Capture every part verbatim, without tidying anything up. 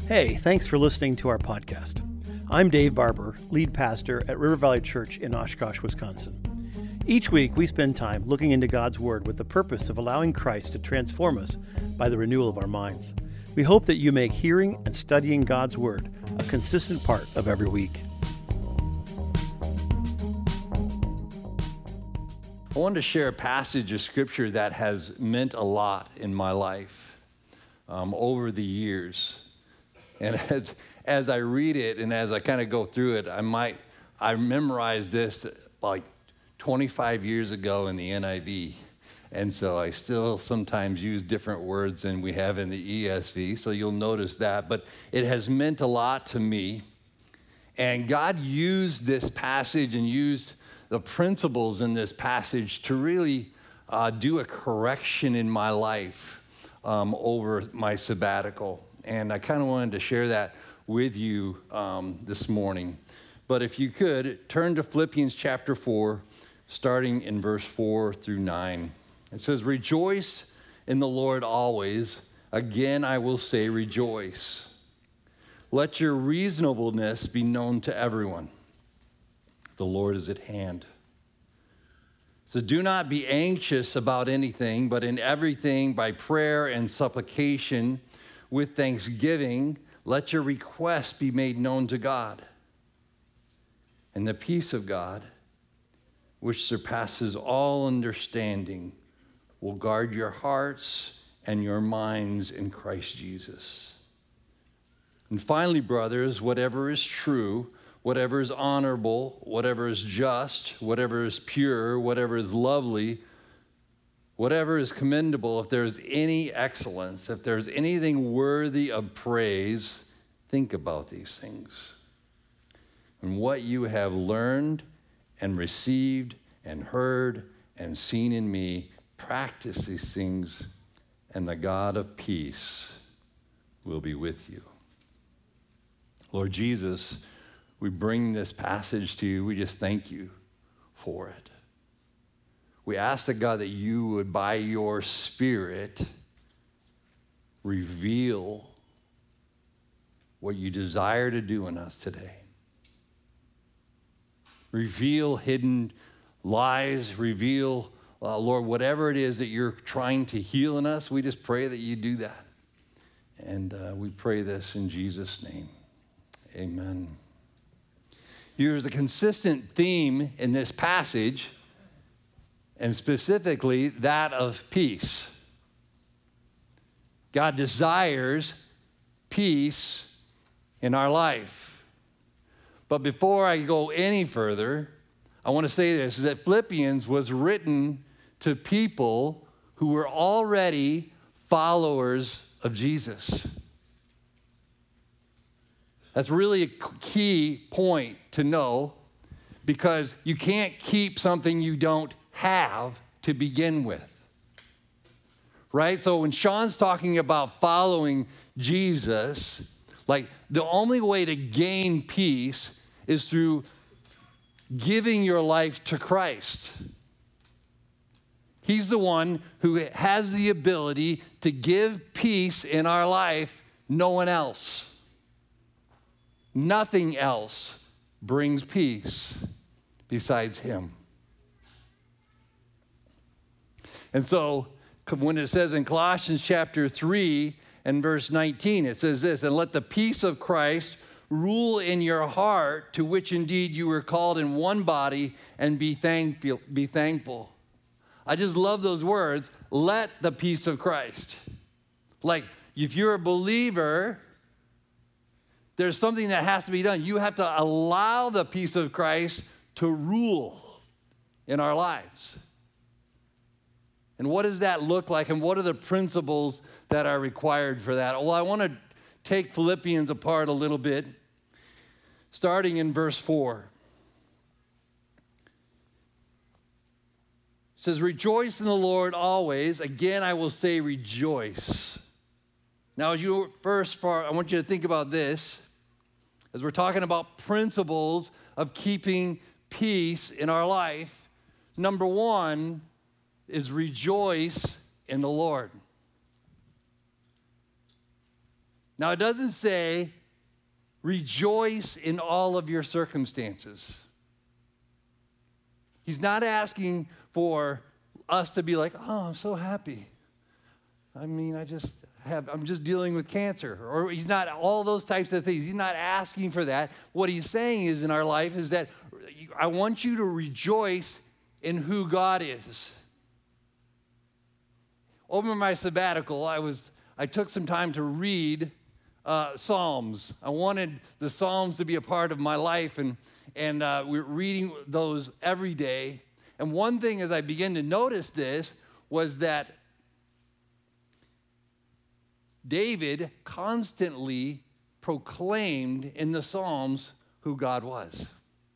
Hey, thanks for listening to our podcast. I'm Dave Barber, lead pastor at River Valley Church in Oshkosh, Wisconsin. Each week, we spend time looking into God's Word with the purpose of allowing Christ to transform us by the renewal of our minds. We hope that you make hearing and studying God's Word a consistent part of every week. I wanted to share a passage of Scripture that has meant a lot in my life um, over the years. And as as I read it and as I kind of go through it, I might, I memorized this like twenty-five years ago in the N I V. And so I still sometimes use different words than we have in the E S V, so you'll notice that. But it has meant a lot to me. And God used this passage and used the principles in this passage to really uh, do a correction in my life um, over my sabbatical. And I kind of wanted to share that with you um, this morning. But if you could, turn to Philippians chapter four, starting in verse four through nine. It says, "Rejoice in the Lord always. Again, I will say rejoice. Let your reasonableness be known to everyone. The Lord is at hand. So do not be anxious about anything, but in everything by prayer and supplication, with thanksgiving, let your requests be made known to God. And the peace of God, which surpasses all understanding, will guard your hearts and your minds in Christ Jesus. And finally, brothers, whatever is true, whatever is honorable, whatever is just, whatever is pure, whatever is lovely, whatever is commendable, if there's any excellence, if there's anything worthy of praise, think about these things. And what you have learned and received and heard and seen in me, practice these things, and the God of peace will be with you." Lord Jesus, we bring this passage to you. We just thank you for it. We ask that, God, that you would, by your Spirit, reveal what you desire to do in us today. Reveal hidden lies. Reveal, uh, Lord, whatever it is that you're trying to heal in us. We just pray that you do that. And uh, we pray this in Jesus' name. Amen. There's a consistent theme in this passage, and specifically that of peace. God desires peace in our life. But before I go any further, I want to say this, is that Philippians was written to people who were already followers of Jesus. That's really a key point to know, because you can't keep something you don't have to begin with, right? So when Sean's talking about following Jesus, like the only way to gain peace is through giving your life to Christ. He's the one who has the ability to give peace in our life, no one else. Nothing else brings peace besides him. And so when it says in Colossians chapter three and verse nineteen, it says this, "And let the peace of Christ rule in your heart, to which indeed you were called in one body, and be thankful." Be thankful. I just love those words, let the peace of Christ. Like, if you're a believer, there's something that has to be done. You have to allow the peace of Christ to rule in our lives. And what does that look like, and what are the principles that are required for that? Well, I want to take Philippians apart a little bit, starting in verse four. It says, "Rejoice in the Lord always. Again, I will say rejoice." Now, as you first, I want you to think about this, as we're talking about principles of keeping peace in our life. Number one is rejoice in the Lord. Now, it doesn't say rejoice in all of your circumstances. He's not asking for us to be like, oh, I'm so happy. I mean, I just have, I'm just dealing with cancer. Or he's not, all those types of things. He's not asking for that. What he's saying is in our life is that I want you to rejoice in who God is. Over my sabbatical, I was, I took some time to read uh, Psalms. I wanted the Psalms to be a part of my life, and, and uh, we're reading those every day. And one thing as I began to notice this was that David constantly proclaimed in the Psalms who God was.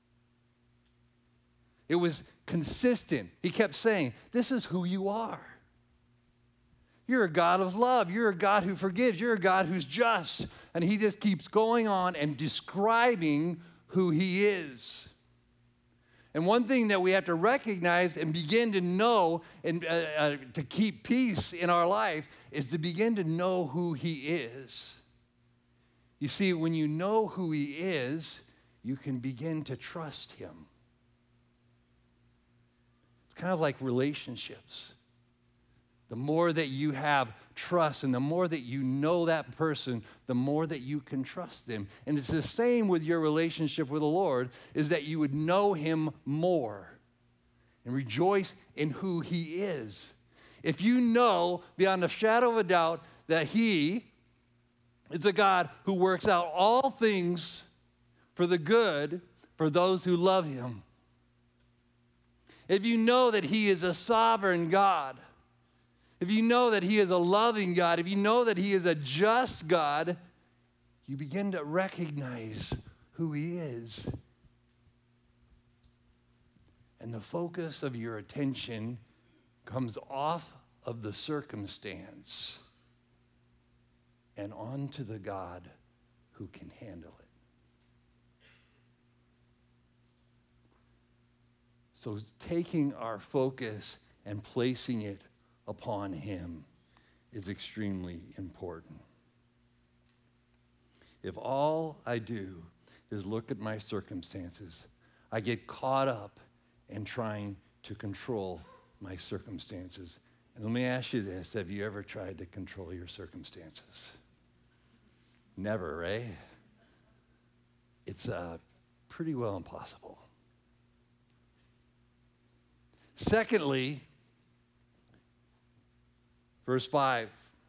It was consistent. He kept saying, this is who you are. You're a God of love. You're a God who forgives. You're a God who's just. And he just keeps going on and describing who he is. And one thing that we have to recognize and begin to know and uh, uh, to keep peace in our life is to begin to know who he is. You see, when you know who he is, you can begin to trust him. It's kind of like relationships. The more that you have trust and the more that you know that person, the more that you can trust them. And it's the same with your relationship with the Lord, is that you would know him more and rejoice in who he is. If you know beyond a shadow of a doubt that he is a God who works out all things for the good for those who love him. If you know that he is a sovereign God, if you know that he is a loving God, if you know that he is a just God, you begin to recognize who he is. And the focus of your attention comes off of the circumstance and onto the God who can handle it. So taking our focus and placing it upon him is extremely important. If all I do is look at my circumstances, I get caught up in trying to control my circumstances. And let me ask you this, have you ever tried to control your circumstances? Never, right? It's uh, pretty well impossible. Secondly, verse five,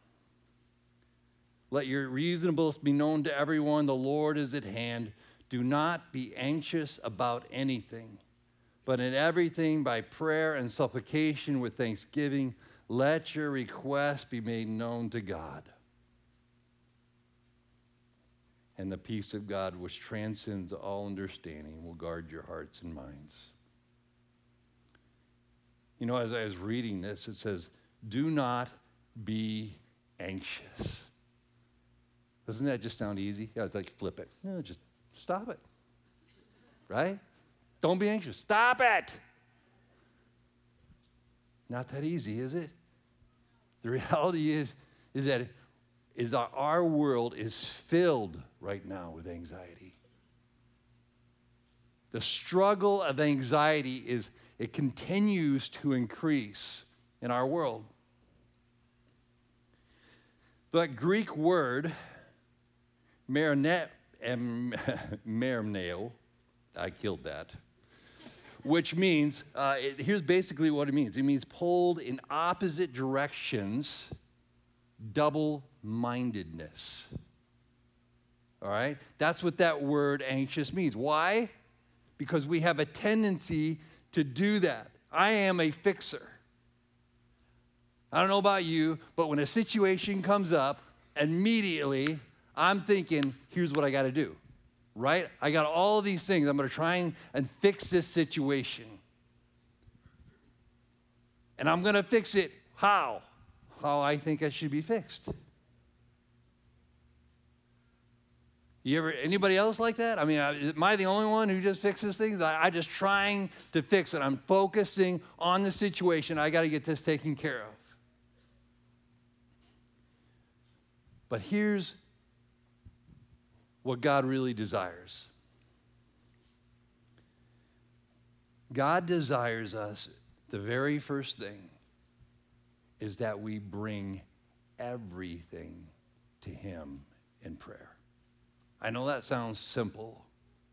let your reasonableness be known to everyone. The Lord is at hand. Do not be anxious about anything, but in everything by prayer and supplication with thanksgiving, let your requests be made known to God. And the peace of God, which transcends all understanding, will guard your hearts and minds. You know, as I was reading this, it says, do not be anxious. Doesn't that just sound easy? Yeah, it's like flip it. No, just stop it. Right? Don't be anxious. Stop it. Not that easy, is it? The reality is, is that, is that our world is filled right now with anxiety. The struggle of anxiety is, it continues to increase in our world. The Greek word, merimneo, I killed that, which means, uh, it, here's basically what it means. It means pulled in opposite directions, double-mindedness. All right? That's what that word anxious means. Why? Because we have a tendency to do that. I am a fixer. I don't know about you, but when a situation comes up, immediately I'm thinking, here's what I got to do, right? I got all of these things. I'm going to try and, and fix this situation. And I'm going to fix it how? How I think it should be fixed. You ever, anybody else like that? I mean, am I the only one who just fixes things? I, I'm just trying to fix it. I'm focusing on the situation. I got to get this taken care of. But here's what God really desires. God desires us, the very first thing is that we bring everything to him in prayer. I know that sounds simple,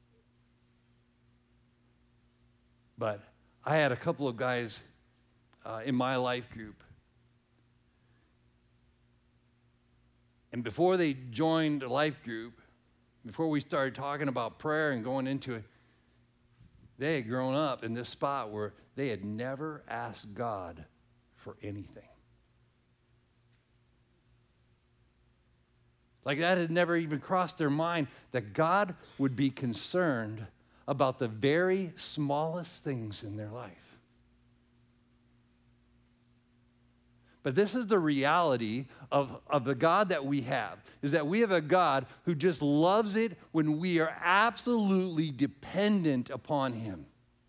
but I had a couple of guys uh, in my life group, and before they joined a life group, before we started talking about prayer and going into it, they had grown up in this spot where they had never asked God for anything. Like that had never even crossed their mind that God would be concerned about the very smallest things in their life. But this is the reality of, of the God that we have, is that we have a God who just loves it when we are absolutely dependent upon him.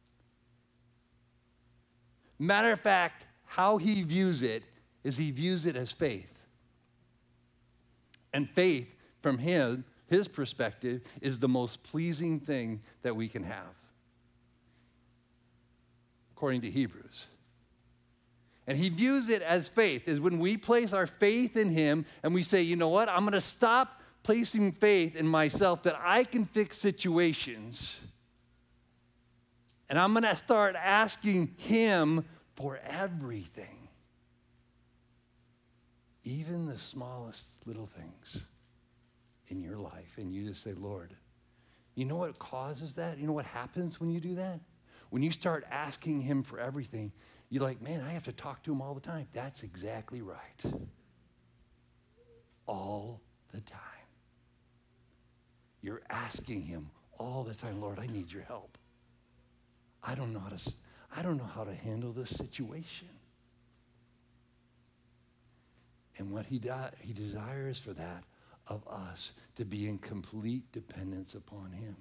Matter of fact, how he views it is he views it as faith. And faith, from him, his perspective, is the most pleasing thing that we can have, according to Hebrews. And he views it as faith, is when we place our faith in him and we say, you know what, I'm going to stop placing faith in myself that I can fix situations. And I'm going to start asking him for everything. Even the smallest little things in your life. And you just say, Lord, you know what causes that? You know what happens when you do that? When you start asking him for everything, you're like, man, I have to talk to him all the time. That's exactly right. All the time. You're asking him all the time, Lord, I need your help. I don't know how to, I don't know how to handle this situation. And what he does, he desires for that of us to be in complete dependence upon him.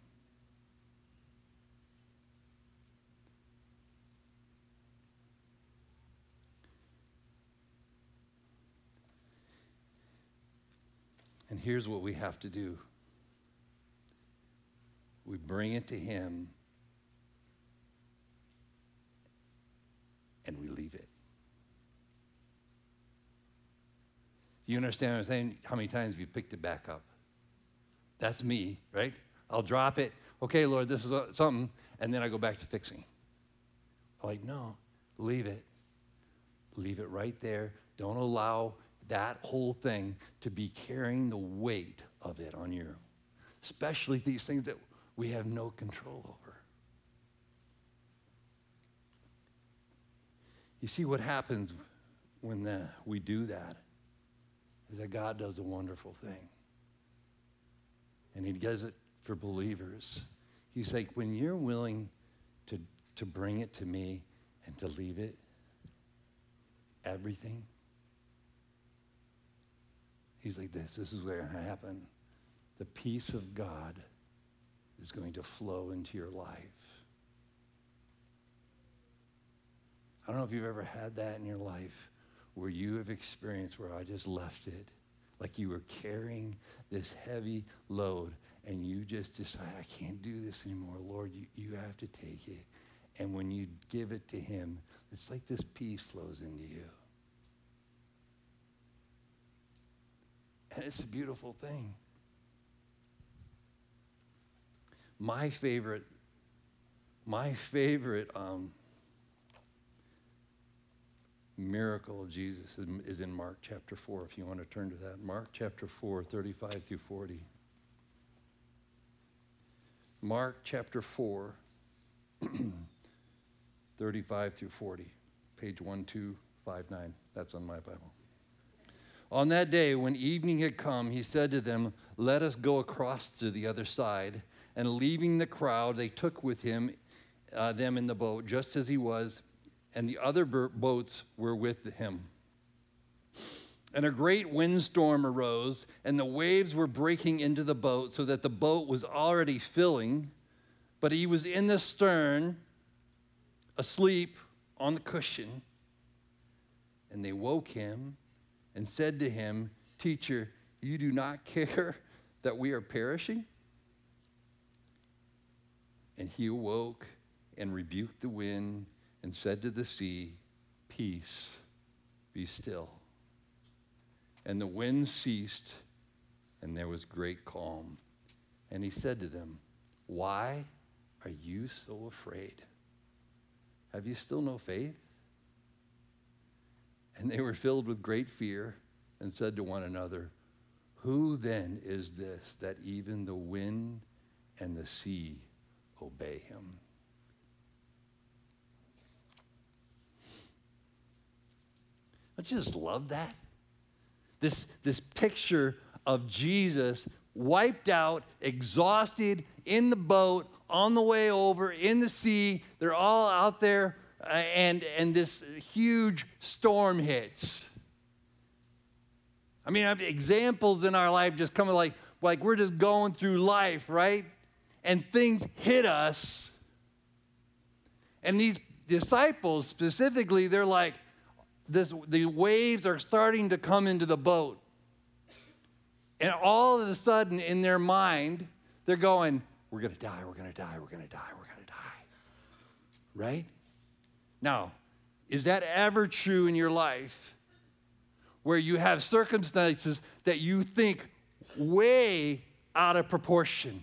And here's what we have to do. We bring it to him and we leave it. Do you understand what I'm saying? How many times have you picked it back up? That's me, right? I'll drop it. Okay, Lord, this is something. And then I go back to fixing. I'm like, no, leave it. Leave it right there. Don't allow that whole thing to be carrying the weight of it on you. Especially these things that we have no control over. You see what happens when the, we do that is that God does a wonderful thing. And he does it for believers. He's like, when you're willing to, to bring it to me and to leave it, everything, he's like this, this is what's going to happen. The peace of God is going to flow into your life. I don't know if you've ever had that in your life where you have experienced where I just left it, like you were carrying this heavy load and you just decide, I can't do this anymore. Lord, you, you have to take it. And when you give it to him, it's like this peace flows into you. And it's a beautiful thing. My favorite, my favorite um, miracle of Jesus is in Mark chapter four, if you want to turn to that. Mark chapter four, thirty-five through forty. Mark chapter four, thirty-five through forty. Page one two five nine. That's on my Bible. On that day, when evening had come, he said to them, let us go across to the other side. And leaving the crowd, they took with him uh, them in the boat, just as he was, and the other boats were with him. And a great windstorm arose, and the waves were breaking into the boat, so that the boat was already filling. But he was in the stern, asleep on the cushion. And they woke him and said to him, Teacher, you do not care that we are perishing? And he awoke and rebuked the wind and said to the sea, "Peace, be still." And the wind ceased, and there was great calm. And he said to them, "Why are you so afraid? Have you still no faith?" And they were filled with great fear and said to one another, "Who then is this that even the wind and the sea obey him?" I just love that. This, this picture of Jesus wiped out, exhausted, in the boat, on the way over, in the sea. They're all out there, uh, and, and this huge storm hits. I mean, I have examples in our life just coming like, like we're just going through life, right? And things hit us. And these disciples specifically, they're like, this, the waves are starting to come into the boat. And all of a sudden, in their mind, they're going, we're going to die, we're going to die, we're going to die, we're going to die. Right? Now, is that ever true in your life where you have circumstances that you think way out of proportion?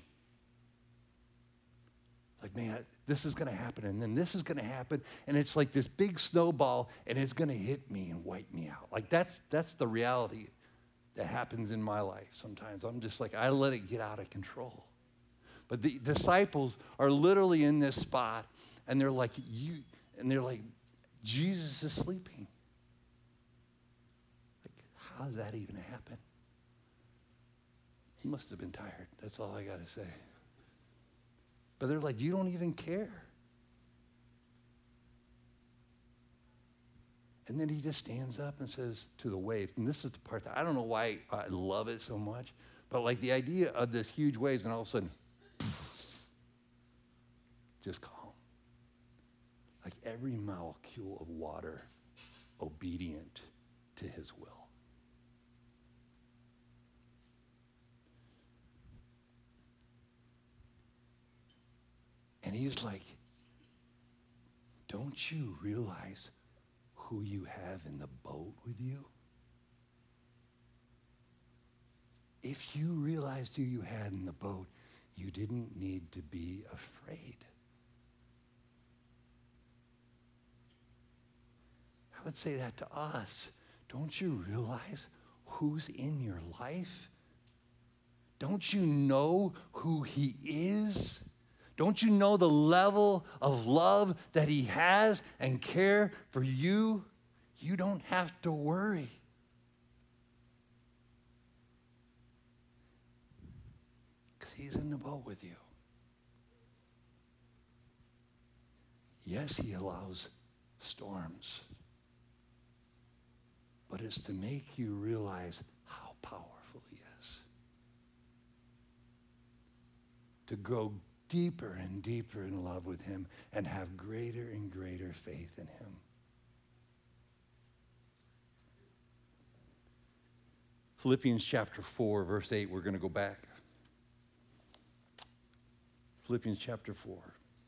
Like, man, this is going to happen, and then this is going to happen, and it's like this big snowball, and it's going to hit me and wipe me out. Like, that's that's the reality that happens in my life sometimes. I'm just like, I let it get out of control. But the disciples are literally in this spot, and they're like, you, and they're like, Jesus is sleeping. Like, how does that even happen? He must have been tired. That's all I got to say. But they're like, you don't even care. And then he just stands up and says to the waves, and this is the part that I don't know why I love it so much, but like the idea of this huge waves, and all of a sudden, just calm. Like every molecule of water obedient to his will. And he's like, don't you realize who you have in the boat with you? If you realized who you had in the boat, you didn't need to be afraid. I would say that to us. Don't you realize who's in your life? Don't you know who he is? Don't you know the level of love that he has and care for you? You don't have to worry. Because he's in the boat with you. Yes, he allows storms. But it's to make you realize how powerful he is. To grow deeper and deeper in love with him and have greater and greater faith in him. Philippians chapter four, verse eight, we're going to go back. Philippians chapter four,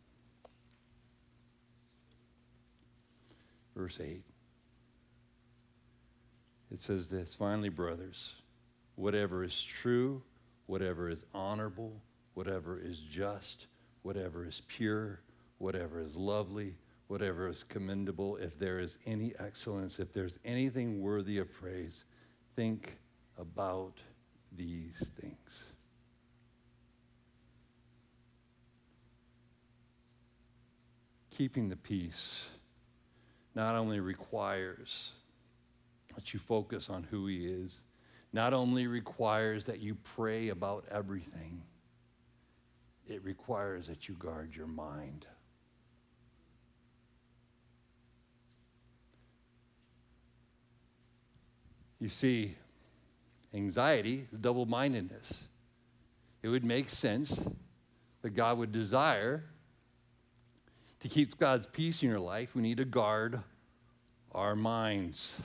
verse eight. It says this, finally, brothers, whatever is true, whatever is honorable, whatever is just, whatever is pure, whatever is lovely, whatever is commendable, if there is any excellence, if there's anything worthy of praise, think about these things. Keeping the peace not only requires that you focus on who he is, not only requires that you pray about everything, it requires that you guard your mind. You see, anxiety is double-mindedness. It would make sense that God would desire to keep God's peace in your life. We need to guard our minds.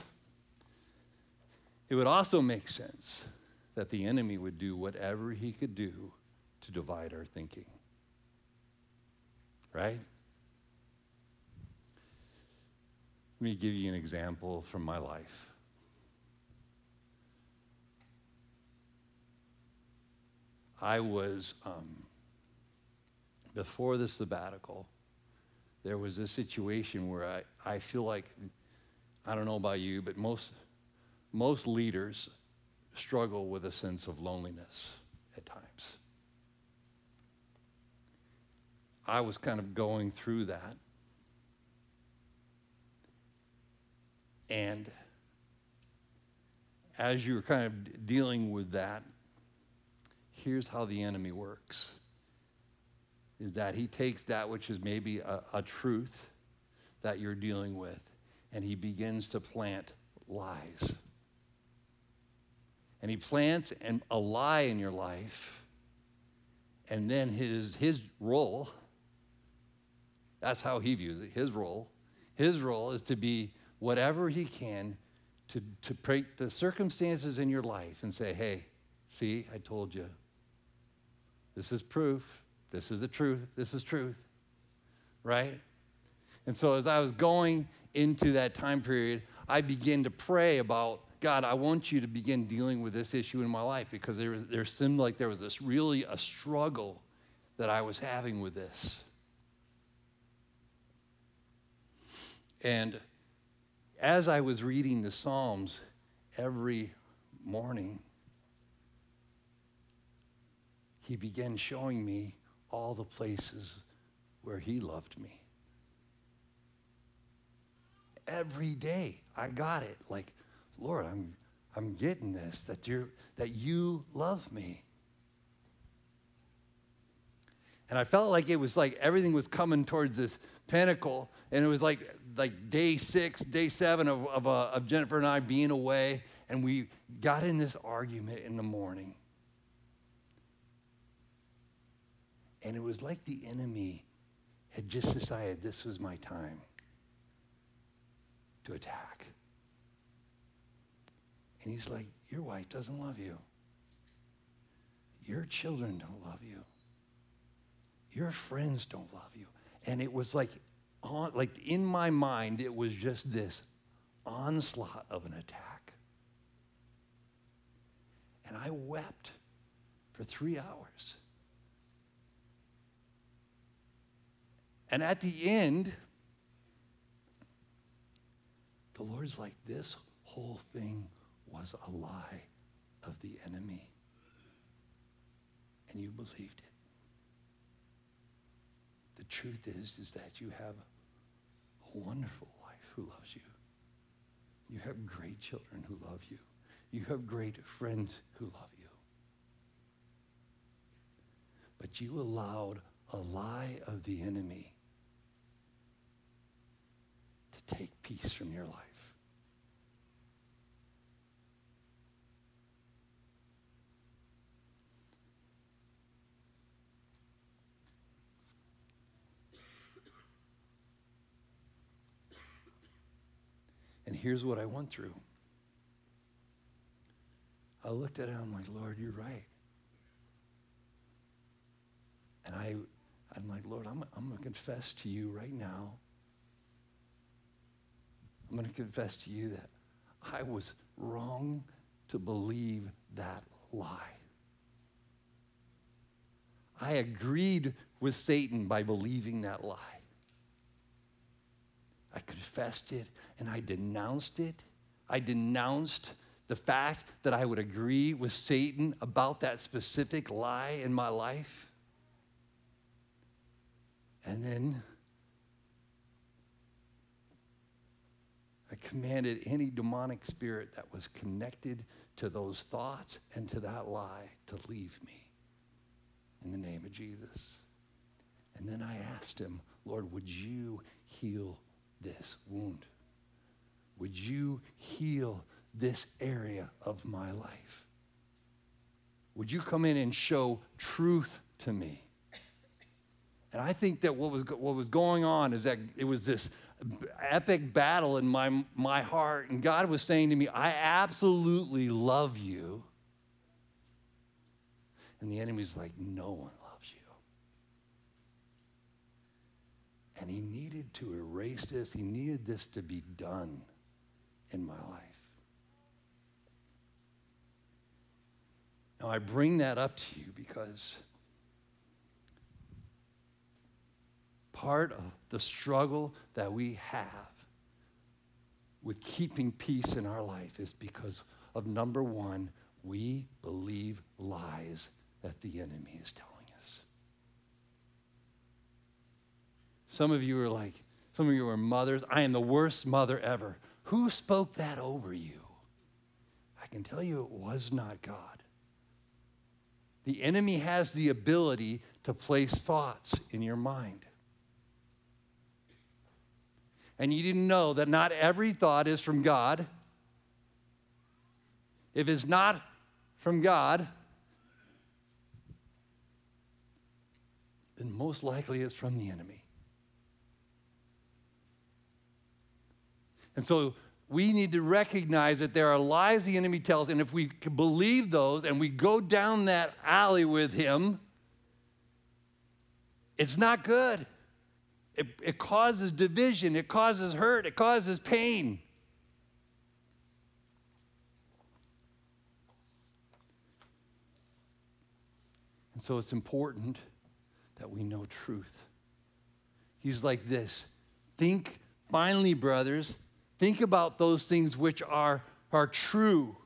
It would also make sense that the enemy would do whatever he could do to divide our thinking. right? Let me give you an example from my life. I was, um, before the sabbatical, there was a situation where I, I feel like, I don't know about you, but most, most leaders struggle with a sense of loneliness at times. I was kind of going through that. And as you're kind of dealing with that, here's how the enemy works, is that he takes that which is maybe a, a truth that you're dealing with, and he begins to plant lies. And he plants an, a lie in your life, and then his, his role, that's how he views it, his role, his role is to be whatever he can to, to break the circumstances in your life and say, hey, see, I told you. This is proof. This is the truth. This is truth, right? And so as I was going into that time period, I began to pray about, God, I want you to begin dealing with this issue in my life, because there, was, there seemed like there was this really a struggle that I was having with this. And as I was reading the Psalms every morning, he began showing me all the places where he loved me. Every day I got it. Like, Lord, I'm I'm getting this, that you're that you love me. And I felt like it was like everything was coming towards this pinnacle, and it was like like day six, day seven of of, uh, of Jennifer and I being away, and we got in this argument in the morning. And it was like the enemy had just decided this was my time to attack. And he's like, your wife doesn't love you. Your children don't love you. Your friends don't love you. And it was like, on, like in my mind, it was just this onslaught of an attack. And I wept for three hours. And at the end, the Lord's like, this whole thing was a lie of the enemy. And you believed it. The truth is, is that you have a wonderful wife who loves you. You have great children who love you. You have great friends who love you. But you allowed a lie of the enemy to take peace from your life. And here's what I went through. I looked at it, I'm like, Lord, you're right. And I, I'm like, Lord, I'm, I'm going to confess to you right now. I'm going to confess to you that I was wrong to believe that lie. I agreed with Satan by believing that lie. I confessed it and I denounced it. I denounced the fact that I would agree with Satan about that specific lie in my life. And then I commanded any demonic spirit that was connected to those thoughts and to that lie to leave me in the name of Jesus. And then I asked him, Lord, would you heal this wound? Would you heal this area of my life? Would you come in and show truth to me? And I think that what was what was going on is that it was this epic battle in my my heart, and God was saying to me, I absolutely love you. And the enemy's like, no one loves you. And he needed to erase this. He needed this to be done in my life. Now, I bring that up to you because part of the struggle that we have with keeping peace in our life is because of, number one, we believe lies that the enemy is telling us. Some of you are like, some of you are mothers. I am the worst mother ever. Who spoke that over you? I can tell you it was not God. The enemy has the ability to place thoughts in your mind. And you didn't know that not every thought is from God. If it's not from God, then most likely it's from the enemy. And so we need to recognize that there are lies the enemy tells, and if we can believe those and we go down that alley with him, it's not good. It, it causes division, it causes hurt, it causes pain. And so it's important that we know truth. He's like this. Think, finally, brothers, think about those things which are, are true,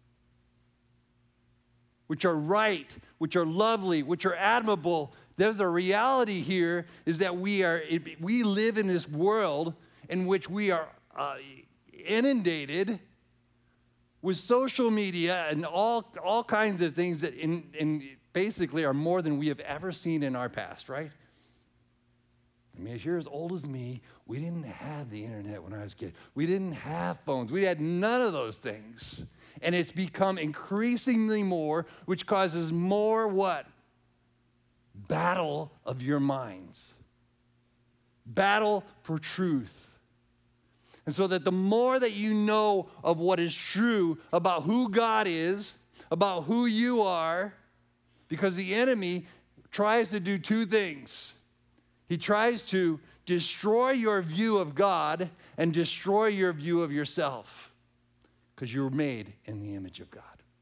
which are right, which are lovely, which are admirable. There's a reality here is that we are we live in this world in which we are uh, inundated with social media and all, all kinds of things that in, in basically are more than we have ever seen in our past, right? I mean, if you're as old as me, we didn't have the internet when I was a kid. We didn't have phones. We had none of those things. And it's become increasingly more, which causes more what? Battle of your minds. Battle for truth. And so that the more that you know of what is true about who God is, about who you are, because the enemy tries to do two things. He tries to destroy your view of God and destroy your view of yourself, because you're made in the image of God.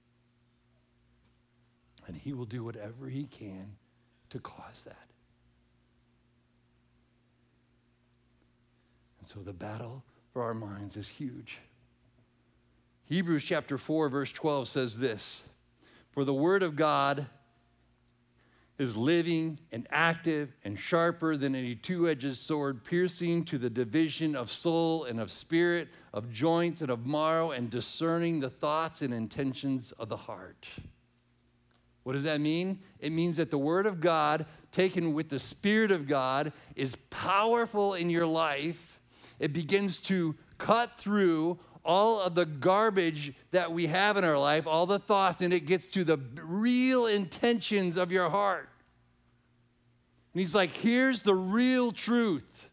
And he will do whatever he can to cause that. And so the battle for our minds is huge. Hebrews chapter four, verse twelve says this, "For the word of God is living and active and sharper than any two-edged sword, piercing to the division of soul and of spirit, of joints and of marrow, and discerning the thoughts and intentions of the heart." What does that mean? It means that the word of God, taken with the Spirit of God, is powerful in your life. It begins to cut through all of the garbage that we have in our life, all the thoughts, and it gets to the real intentions of your heart. And he's like, here's the real truth.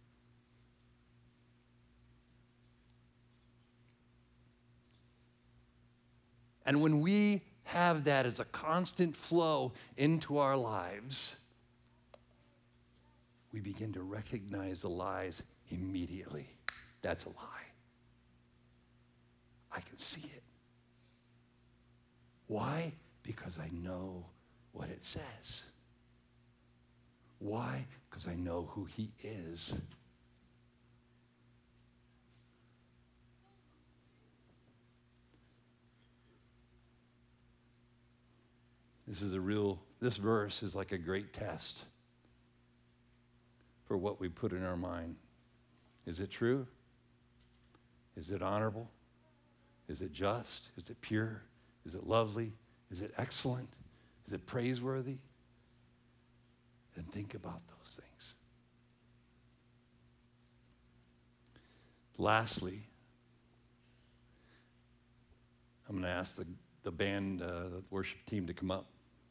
And when we have that as a constant flow into our lives, we begin to recognize the lies immediately. That's a lie. I can see it. Why? Because I know what it says. Why? Because I know who he is. This is a real, this verse is like a great test for what we put in our mind. Is it true? Is it honorable? Is it just? Is it pure? Is it lovely? Is it excellent? Is it praiseworthy? Then think about those things. Lastly, I'm going to ask the, the band, uh, the worship team to come up.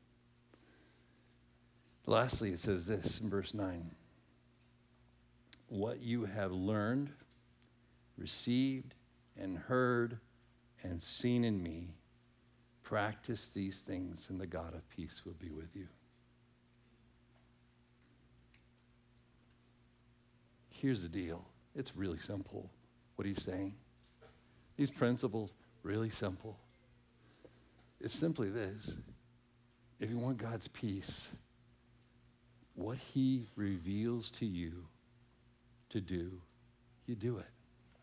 Lastly, it says this in verse nine. What you have learned, received, and heard, and seen in me, practice these things, and the God of peace will be with you. here's the deal. It's really simple, what he's saying. These principles, really simple. It's simply this. If you want God's peace, what he reveals to you to do, you do it.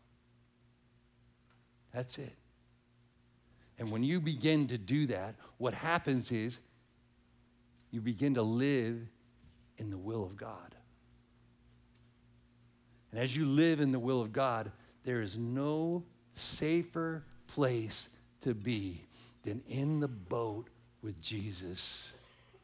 That's it. And when you begin to do that, what happens is you begin to live in the will of God. And as you live in the will of God, there is no safer place to be than in the boat with Jesus.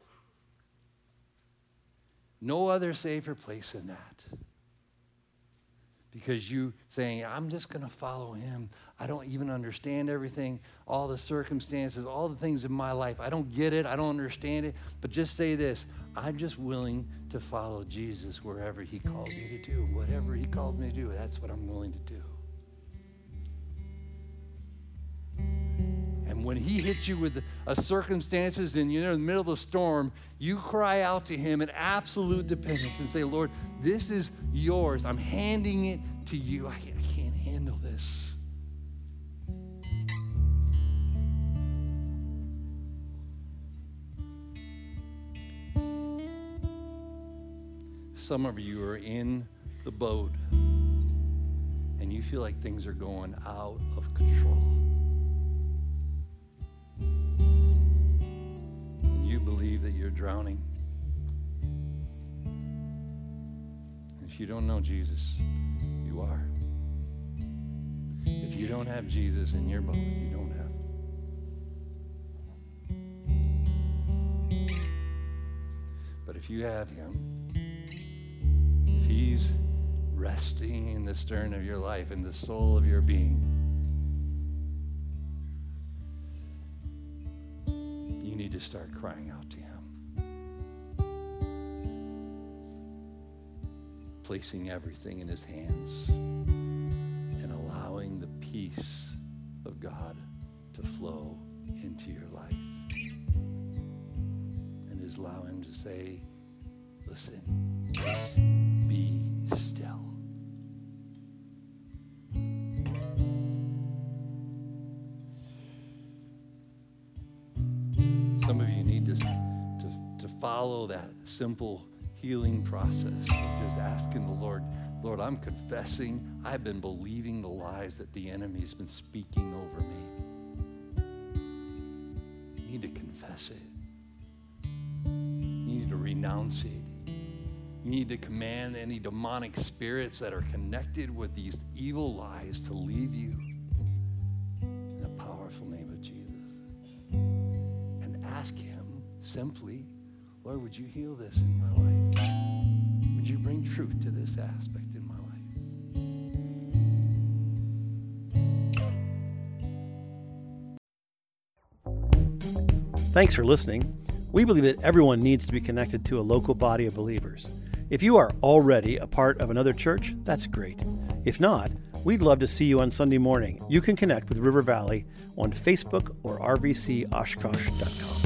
No other safer place than that. Because you saying, I'm just going to follow him. I don't even understand everything, all the circumstances, all the things in my life. I don't get it. I don't understand it. But just say this, I'm just willing to follow Jesus wherever he calls me to do. Whatever he calls me to do, that's what I'm willing to do. And when he hits you with a circumstances and you're in the middle of the storm, you cry out to him in absolute dependence and say, Lord, this is yours. I'm handing it to you. I can't, I can't handle this. Some of you are in the boat and you feel like things are going out of control. And you believe that you're drowning. If you don't know Jesus, you are. If you don't have Jesus in your boat, you don't have. But if you have him, if he's resting in the stern of your life, in the soul of your being, you need to start crying out to him. Placing everything in his hands and allowing the peace of God to flow into your life. And just allow him to say, listen, just be still. Some of you need to, to, to follow that simple healing process of just asking the Lord, Lord, I'm confessing I've been believing the lies that the enemy's been speaking over me. You need to confess it. You need to renounce it. You need to command any demonic spirits that are connected with these evil lies to leave you in the powerful name of Jesus. And ask him simply, Lord, would you heal this in my life? Would you bring truth to this aspect in my life? Thanks for listening. We believe that everyone needs to be connected to a local body of believers. If you are already a part of another church, that's great. If not, we'd love to see you on Sunday morning. You can connect with River Valley on Facebook or r v c oshkosh dot com.